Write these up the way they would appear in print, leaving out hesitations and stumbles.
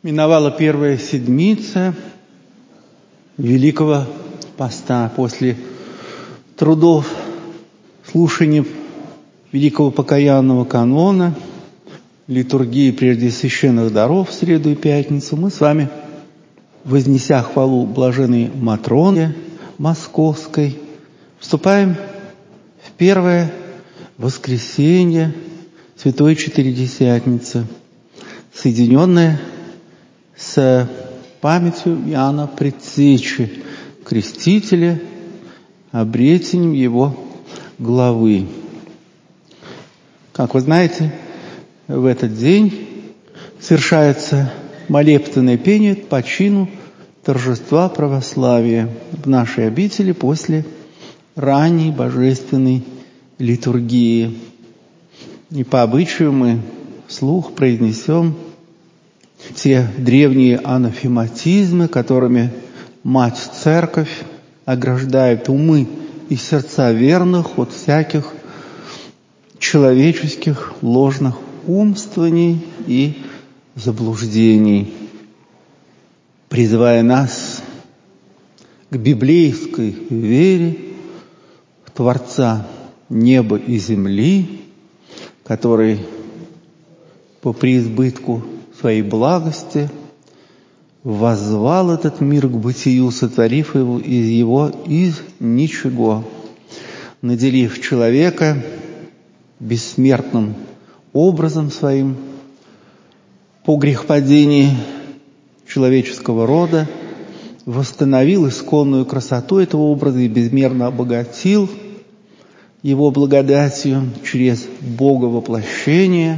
Миновала первая седмица Великого Поста после трудов слушания Великого Покаянного канона, литургии прежде священных даров в среду и пятницу. Мы с вами, вознеся хвалу блаженной Матроне Московской, вступаем в первое воскресенье Святой Четыредесятницы, соединенное с памятью Иоанна Предтечи, крестителя, обретением его главы. Как вы знаете, в этот день совершается молебственное пение по чину торжества православия в нашей обители после ранней божественной литургии. И по обычаю мы вслух произнесем те древние анафематизмы, которыми Мать Церковь ограждает умы и сердца верных от всяких человеческих ложных умствований и заблуждений, призывая нас к библейской вере в Творца неба и земли, который по преизбытку своей благости воззвал этот мир к бытию, сотворив его из ничего, наделив человека бессмертным образом своим по грехопадении человеческого рода, восстановил исконную красоту этого образа и безмерно обогатил его благодатью через Боговоплощение.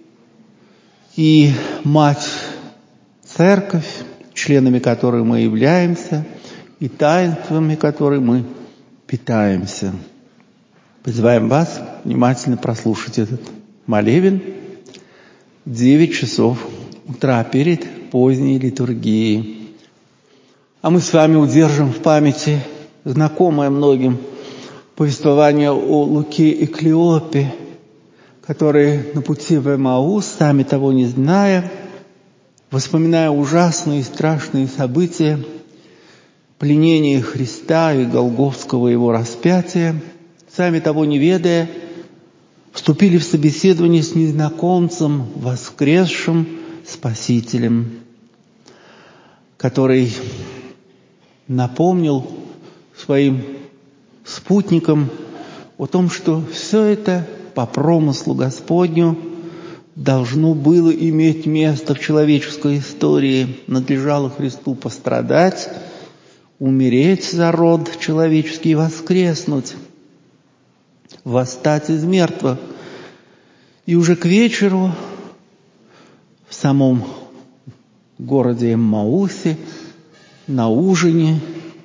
И Мать Церковь, членами которой мы являемся, и таинствами которой мы питаемся. Призываем вас внимательно прослушать этот молебен 9 часов утра перед поздней литургией. А мы с вами удержим в памяти знакомое многим повествование о Луке и Клеопе, которые на пути в Эмаус, сами того не зная, вспоминая ужасные и страшные события пленения Христа и Голгофского его распятия, сами того не ведая, вступили в собеседование с незнакомцем, воскресшим Спасителем, который напомнил своим спутникам о том, что все это по промыслу Господню должно было иметь место в человеческой истории. Надлежало Христу пострадать, умереть за род человеческий и воскреснуть, восстать из мертвых. И уже к вечеру в самом городе Эммаусе, на ужине,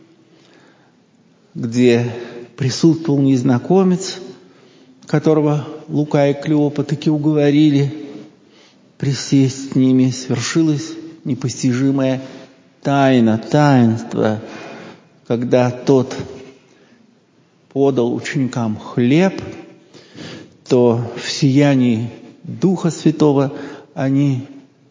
где присутствовал незнакомец, которого Лука и Клеопа таки уговорили присесть с ними, свершилось непостижимое таинство, когда тот подал ученикам хлеб, то в сиянии Духа Святого они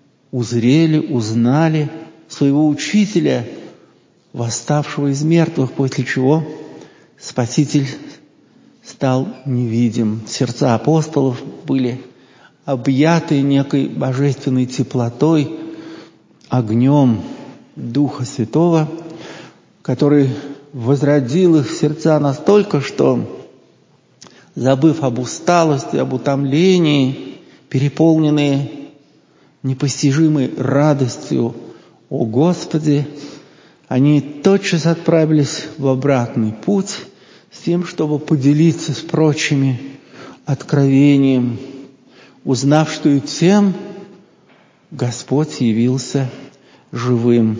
узнали своего Учителя, восставшего из мертвых, после чего Спаситель стал невидим. Сердца апостолов были объяты некой божественной теплотой, огнем Духа Святого, который возродил их сердца настолько, что, забыв об усталости, об утомлении, переполненные непостижимой радостью о Господе, они тотчас отправились в обратный путь с тем, чтобы поделиться с прочими откровением, узнав, что и тем Господь явился живым.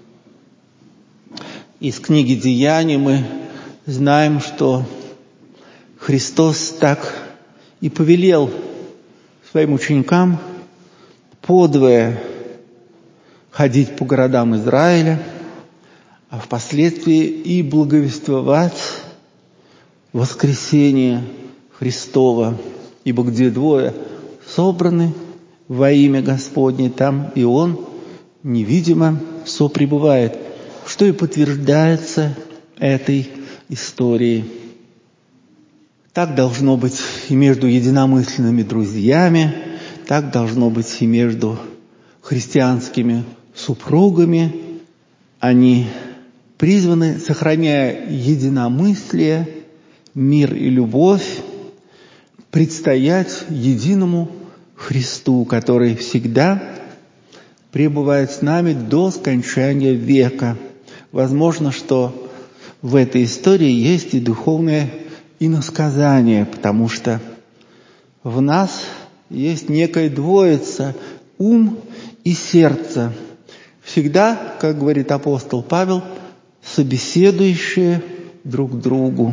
Из книги «Деяний» мы знаем, что Христос так и повелел своим ученикам подвое ходить по городам Израиля, а впоследствии и благовествовать воскресение Христова, ибо где двое собраны во имя Господне, там и Он невидимо сопребывает, что и подтверждается этой историей. Так должно быть и между единомысленными друзьями, так должно быть и между христианскими супругами. Они призваны, сохраняя единомыслие, мир и любовь, предстоять единому Христу, который всегда пребывает с нами до скончания века. Возможно, что в этой истории есть и духовное иносказание, потому что в нас есть некая двоица – ум и сердце. Всегда, как говорит апостол Павел, собеседующие друг другу.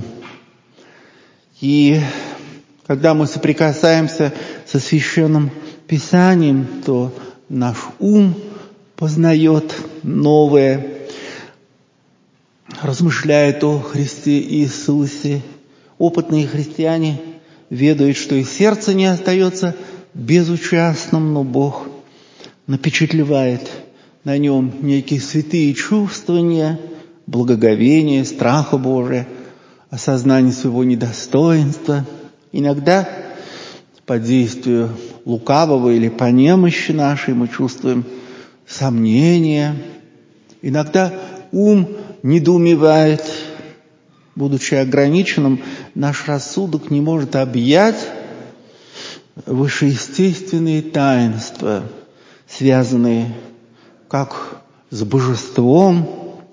И когда мы соприкасаемся со Священным Писанием, то наш ум познает новое, размышляет о Христе Иисусе. Опытные христиане ведают, что и сердце не остается безучастным, но Бог напечатлевает на нем некие святые чувствования, благоговение, страха Божия, осознание своего недостоинства. Иногда по действию лукавого или по немощи нашей мы чувствуем сомнения. Иногда ум недоумевает. Будучи ограниченным, наш рассудок не может объять вышеестественные таинства, связанные как с божеством,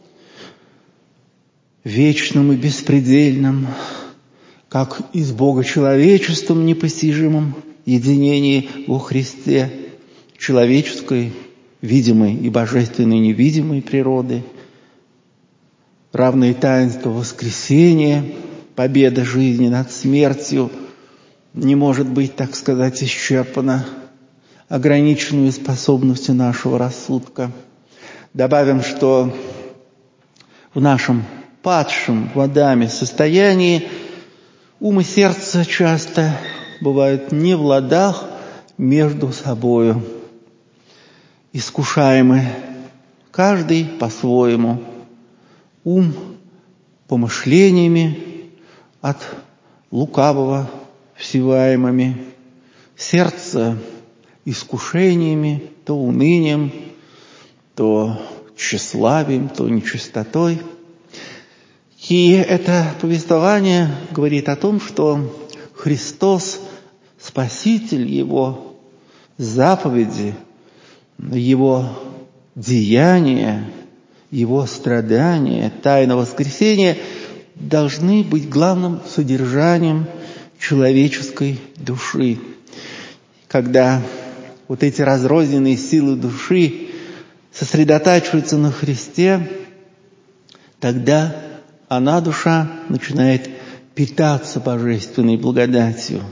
вечным и беспредельным, как и с богочеловечеством непостижимым, единение во Христе, человеческой, видимой и божественной невидимой природы, равные таинства воскресения, победа жизни над смертью не может быть, так сказать, исчерпана ограниченную способностью нашего рассудка. Добавим, что в нашем падшем в Адаме состоянии ум и сердце часто бывают не в ладах между собою, искушаемы каждый по-своему. Ум помышлениями от лукавого всеваемыми, сердце искушениями, то унынием, то тщеславием, то нечистотой. И это повествование говорит о том, что Христос, Спаситель, Его заповеди, Его деяния, Его страдания, тайна воскресения должны быть главным содержанием человеческой души. Когда вот эти разрозненные силы души сосредотачиваются на Христе, тогда она, душа, начинает питаться божественной благодатью.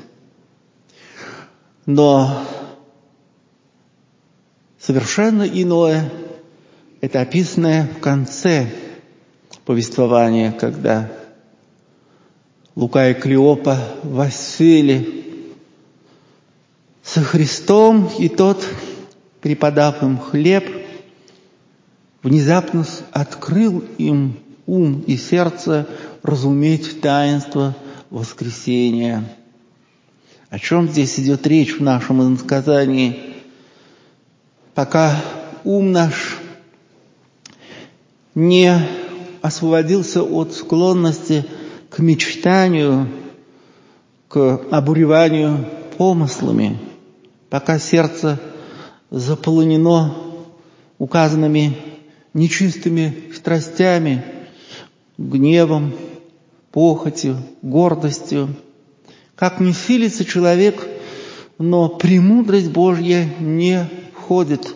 Но совершенно иное это описанное в конце повествования, когда Лука и Клеопа воссели со Христом, и тот, преподав им хлеб, внезапно открыл им ум и сердце разуметь таинство воскресения. О чем здесь идет речь в нашем иносказании? Пока ум наш не освободился от склонности к мечтанию, к обуреванию помыслами, пока сердце заполонено указанными нечистыми страстями, гневом, похотью, гордостью, как ни силится человек, но премудрость Божья не входит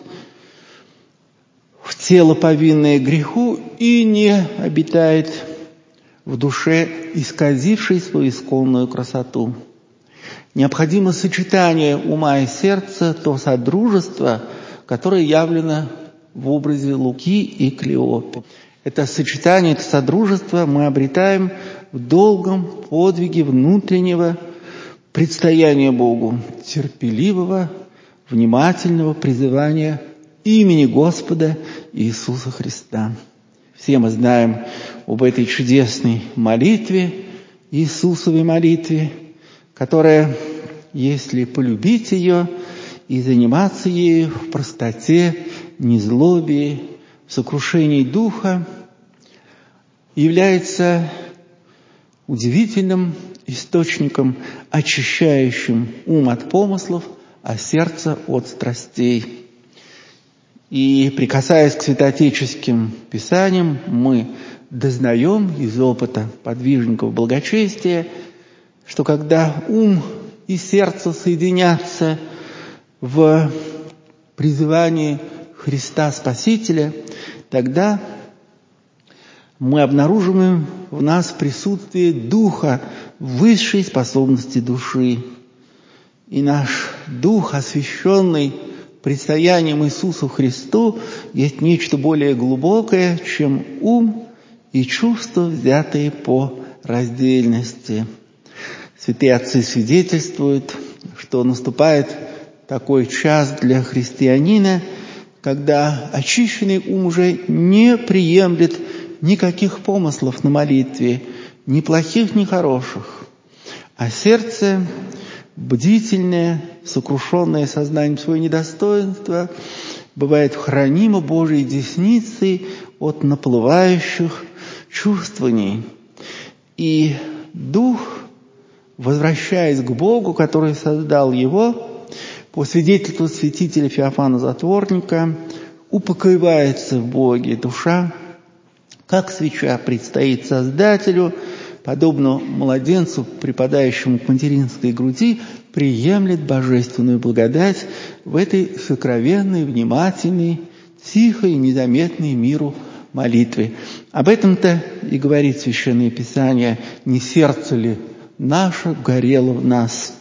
в тело, повинное греху, и не обитает в душе, исказившей свою исконную красоту. Необходимо сочетание ума и сердца, то содружество, которое явлено в образе Луки и Клеопы. Это сочетание, это содружество мы обретаем в долгом подвиге внутреннего предстояния Богу, терпеливого, внимательного призывания имени Господа Иисуса Христа. Все мы знаем об этой чудесной молитве, Иисусовой молитве, которая, если полюбить ее и заниматься ею в простоте, незлобии, в сокрушении духа, является удивительным источником, очищающим ум от помыслов, а сердце от страстей. И, прикасаясь к святоотеческим писаниям, мы дознаем из опыта подвижников благочестия, что когда ум и сердце соединятся в призывании Христа Спасителя, тогда мы обнаруживаем в нас присутствие Духа, высшей способности души. И наш Дух, освященный предстоянием Иисусу Христу, есть нечто более глубокое, чем ум и чувства, взятые по раздельности. Святые отцы свидетельствуют, что наступает такой час для христианина, когда очищенный ум уже не приемлет никаких помыслов на молитве, ни плохих, ни хороших, а сердце, бдительное, сокрушенное сознанием своего недостоинства, бывает хранимо Божией десницей от наплывающих чувствований. И Дух, возвращаясь к Богу, который создал его, по свидетельству святителя Феофана Затворника, упокоивается в Боге. Душа, как свеча, предстоит Создателю, подобно младенцу, припадающему к материнской груди, приемлет божественную благодать в этой сокровенной, внимательной, тихой, незаметной миру молитве. Об этом-то и говорит Священное Писание: «Не сердце ли наше горело в нас?»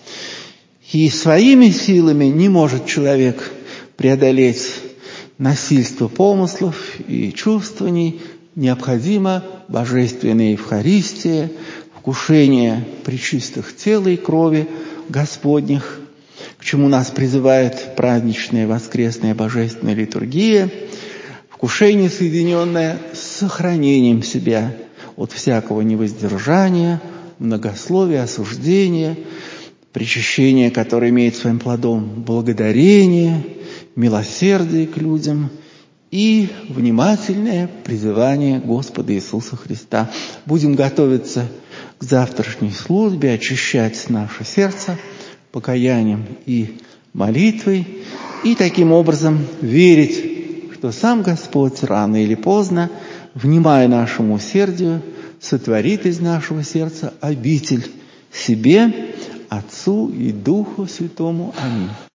И своими силами не может человек преодолеть насильство помыслов и чувствований. Необходима божественная Евхаристия, вкушение пречистых тела и крови Господних, к чему нас призывает праздничная воскресная божественная литургия, вкушение, соединенное с сохранением себя от всякого невоздержания, многословия, осуждения, причащение, которое имеет своим плодом благодарение, милосердие к людям и внимательное призывание Господа Иисуса Христа. Будем готовиться к завтрашней службе, очищать наше сердце покаянием и молитвой, и таким образом верить, что сам Господь рано или поздно, внимая нашему усердию, сотворит из нашего сердца обитель себе, Отцу и Духу Святому. Аминь.